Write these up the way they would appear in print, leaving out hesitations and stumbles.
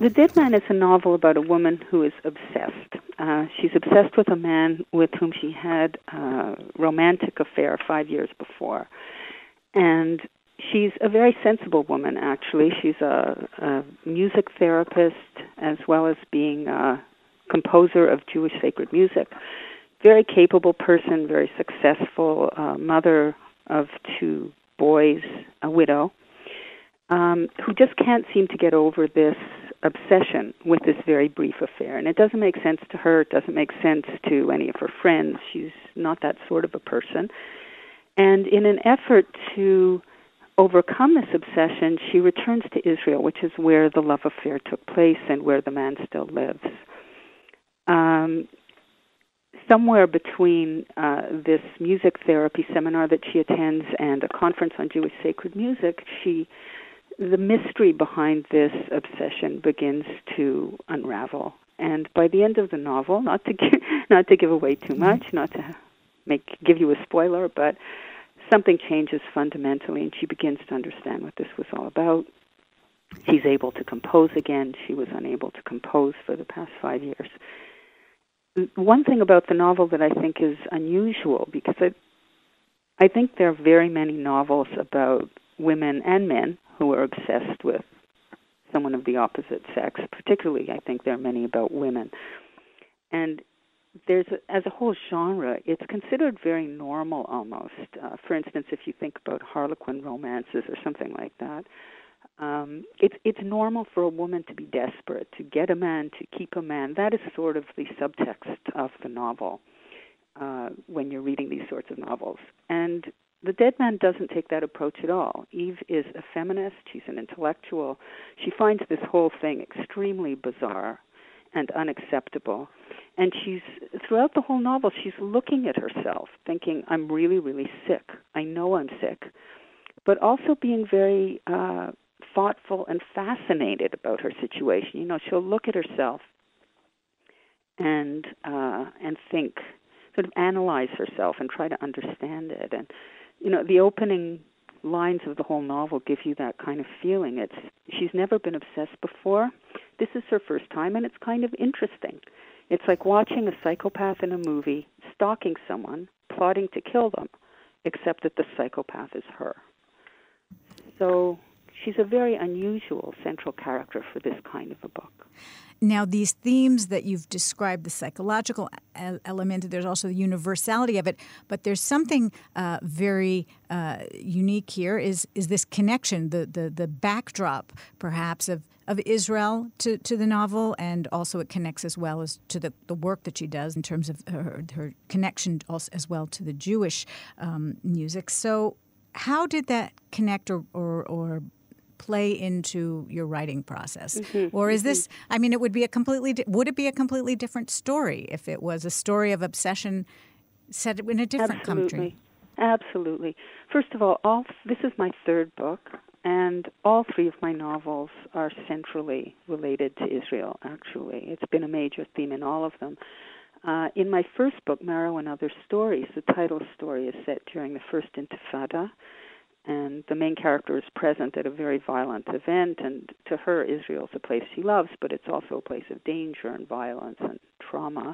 The Dead Man is a novel about a woman who is obsessed. She's obsessed with a man with whom she had a romantic affair 5 years before. And she's a very sensible woman, actually. She's a music therapist as well as being a composer of Jewish sacred music. Very capable person, very successful, mother of 2 boys, a widow, who just can't seem to get over this obsession with this very brief affair. And it doesn't make sense to her. It doesn't make sense to any of her friends. She's not that sort of a person. And in an effort to overcome this obsession, she returns to Israel, which is where the love affair took place and where the man still lives. Somewhere between this music therapy seminar that she attends and a conference on Jewish sacred music, the mystery behind this obsession begins to unravel. And by the end of the novel, not to give away too much, not to give you a spoiler, but something changes fundamentally, and she begins to understand what this was all about. She's able to compose again. She was unable to compose for the past 5 years. One thing about the novel that I think is unusual, because I think there are very many novels about women and men who are obsessed with someone of the opposite sex. Particularly, I think there are many about women. And as a whole genre, it's considered very normal almost. For instance, if you think about Harlequin romances or something like that, it's normal for a woman to be desperate, to get a man, to keep a man. That is sort of the subtext of the novel when you're reading these sorts of novels. And The Dead Man doesn't take that approach at all. Eve is a feminist. She's an intellectual. She finds this whole thing extremely bizarre and unacceptable. And throughout the whole novel, she's looking at herself, thinking, I'm really, really sick. I know I'm sick. But also being very thoughtful and fascinated about her situation. You know, she'll look at herself and think, sort of analyze herself and try to understand it. And, you know, the opening lines of the whole novel give you that kind of feeling. She's never been obsessed before. This is her first time, and it's kind of interesting. It's like watching a psychopath in a movie, stalking someone, plotting to kill them, except that the psychopath is her. So she's a very unusual central character for this kind of a book. Now, these themes that you've described, the psychological element, there's also the universality of it, but there's something very unique here is this connection, the backdrop, perhaps, of Israel to the novel, and also it connects as well as to the work that she does in terms of her connection also as well to the Jewish music. So how did that connect or play into your writing process? Mm-hmm. Or is this, I mean, would it be a completely different story if it was a story of obsession set in a different country? Absolutely. First of all, this is my 3rd book, and all 3 of my novels are centrally related to Israel, actually. It's been a major theme in all of them. In my first book, Marrow and Other Stories, the title story is set during the First Intifada, and the main character is present at a very violent event, and to her, Israel's a place she loves, but it's also a place of danger and violence and trauma.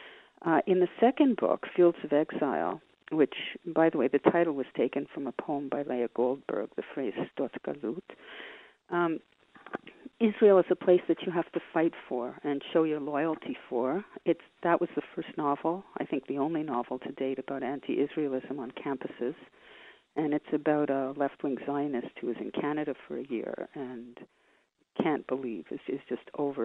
In the second book, Fields of Exile, which, by the way, the title was taken from a poem by Leah Goldberg, the phrase Stot Galut. Israel is a place that you have to fight for and show your loyalty for. That was the first novel, I think the only novel to date, about anti-Israelism on campuses. And it's about a left-wing Zionist who is in Canada for a year and can't believe, is just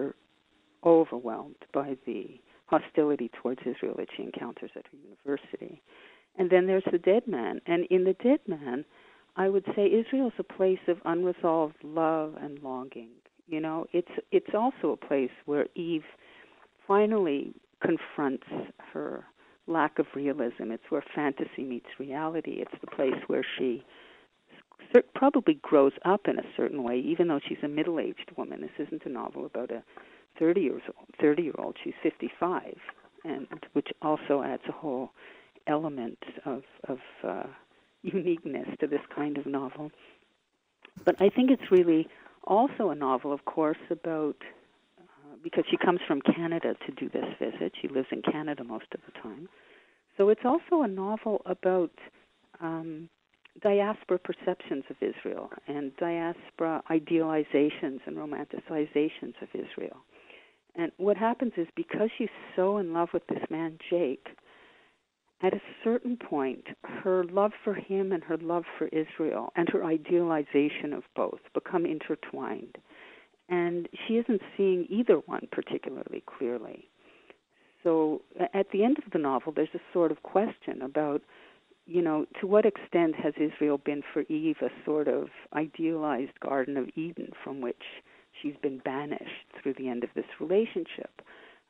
overwhelmed by the hostility towards Israel that she encounters at her university. And then there's The Dead Man. And in The Dead Man, I would say Israel's a place of unresolved love and longing. You know, it's also a place where Eve finally confronts her lack of realism. It's where fantasy meets reality. It's the place where she probably grows up in a certain way, even though she's a middle-aged woman. This isn't a novel about a 30-year-old. She's 55, and which also adds a whole element of uniqueness to this kind of novel. But I think it's really also a novel, of course, about because she comes from Canada to do this visit. She lives in Canada most of the time. So it's also a novel about diaspora perceptions of Israel and diaspora idealizations and romanticizations of Israel. And what happens is, because she's so in love with this man, Jake, at a certain point, her love for him and her love for Israel and her idealization of both become intertwined. And she isn't seeing either one particularly clearly. So at the end of the novel, there's a sort of question about, to what extent has Israel been for Eve a sort of idealized Garden of Eden from which she's been banished through the end of this relationship?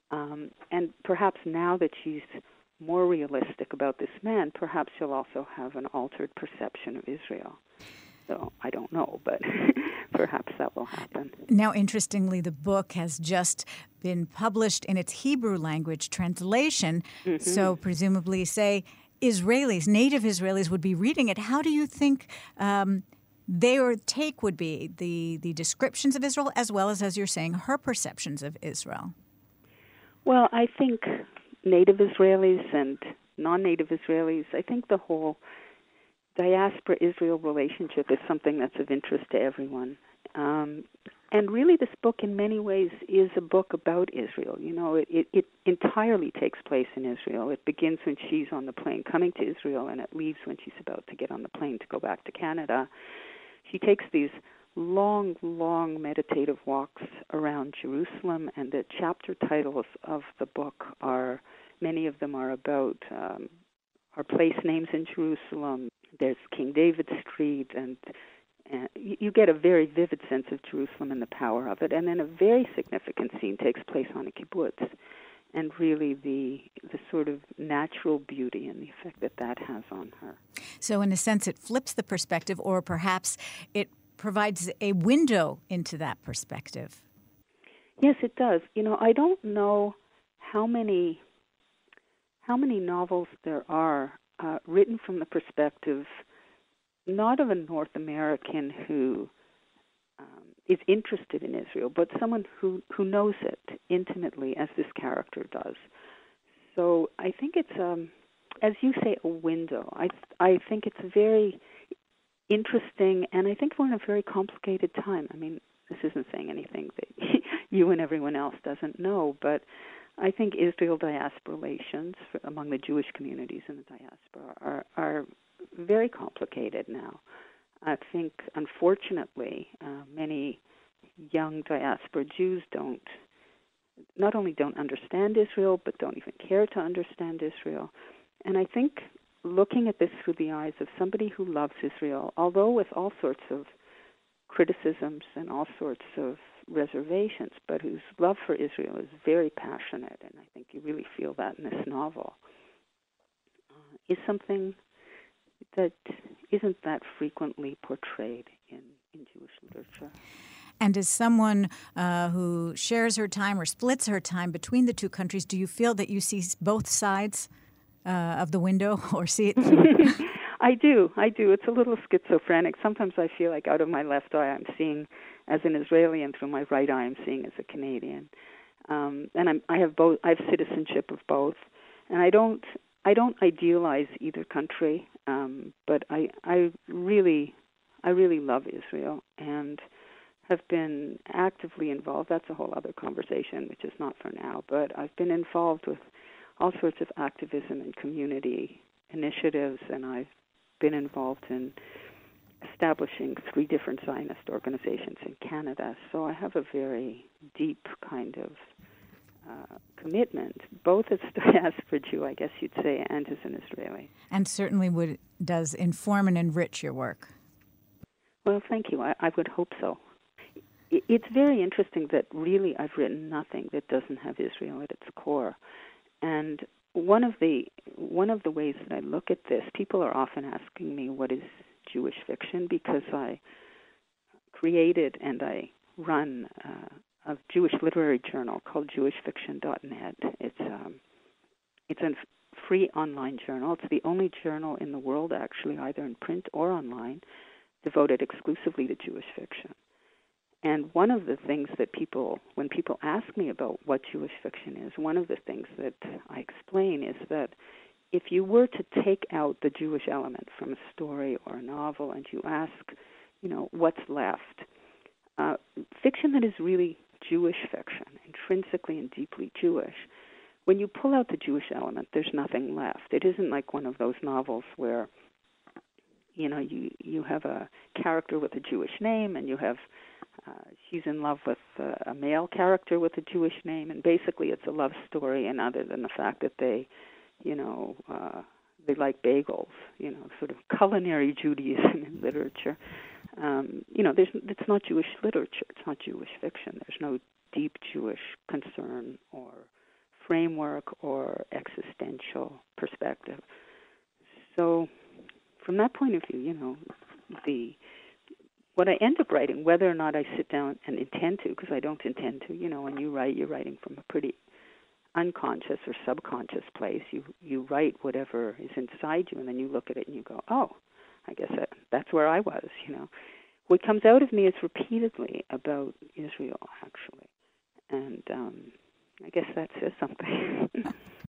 And perhaps now that she's more realistic about this man, perhaps she'll also have an altered perception of Israel. So I don't know, but perhaps that will happen. Now, interestingly, the book has just been published in its Hebrew language translation. Mm-hmm. So presumably, say, Israelis, native Israelis would be reading it. How do you think their take would be, the descriptions of Israel, as well as you're saying, her perceptions of Israel? Well, I think native Israelis and non-native Israelis, I think the whole diaspora-Israel relationship is something that's of interest to everyone. And really, this book, in many ways, is a book about Israel. It entirely takes place in Israel. It begins when she's on the plane coming to Israel, and it leaves when she's about to get on the plane to go back to Canada. She takes these long, long meditative walks around Jerusalem, and the chapter titles of the book many of them are about our place names in Jerusalem. There's King David Street, and you get a very vivid sense of Jerusalem and the power of it. And then a very significant scene takes place on a kibbutz, and really the sort of natural beauty and the effect that has on her. So in a sense, it flips the perspective, or perhaps it provides a window into that perspective. Yes, it does. I don't know how many novels there are written from the perspective not of a North American who is interested in Israel, but someone who knows it intimately, as this character does. So I think it's, as you say, a window. I think it's very interesting, and I think we're in a very complicated time. I mean, this isn't saying anything that you and everyone else doesn't know, but I think Israel-diaspora relations among the Jewish communities in the diaspora are very complicated now. I think, unfortunately, many young diaspora Jews not only don't understand Israel, but don't even care to understand Israel. And I think looking at this through the eyes of somebody who loves Israel, although with all sorts of criticisms and all sorts of reservations, but whose love for Israel is very passionate, and I think you really feel that in this novel, is something that isn't that frequently portrayed in Jewish literature. And as someone who shares her time or splits her time between the two countries, do you feel that you see both sides of the window, or see it? I do. It's a little schizophrenic. Sometimes I feel like out of my left eye I'm seeing as an Israeli, and through my right eye I'm seeing as a Canadian. And I have both. I have citizenship of both, and I don't idealize either country. But I really love Israel and have been actively involved. That's a whole other conversation, which is not for now. But I've been involved with all sorts of activism and community initiatives, and I've been involved in establishing 3 different Zionist organizations in Canada. So I have a very deep kind of commitment, both as a diaspora Jew, I guess you'd say, and as an Israeli. And certainly does inform and enrich your work. Well, thank you. I would hope so. It's very interesting that really I've written nothing that doesn't have Israel at its core. And one of the ways that I look at this, people are often asking me what is Jewish fiction, because I created and I run a Jewish literary journal called JewishFiction.net. It's a free online journal. It's the only journal in the world, actually, either in print or online, devoted exclusively to Jewish fiction. And one of the things that when people ask me about what Jewish fiction is, one of the things that I explain is that if you were to take out the Jewish element from a story or a novel and you ask, what's left, fiction that is really Jewish fiction, intrinsically and deeply Jewish, when you pull out the Jewish element, there's nothing left. It isn't like one of those novels where, you have a character with a Jewish name and you have she's in love with a male character with a Jewish name, and basically it's a love story, and other than the fact that they like bagels, sort of culinary Judaism in literature. It's not Jewish literature. It's not Jewish fiction. There's no deep Jewish concern or framework or existential perspective. So from that point of view, what I end up writing, whether or not I sit down and intend to, because I don't intend to, when you write, you're writing from a pretty unconscious or subconscious place. You write whatever is inside you, and then you look at it and you go, oh, I guess that's where I was, What comes out of me is repeatedly about Israel, actually. And I guess that says something.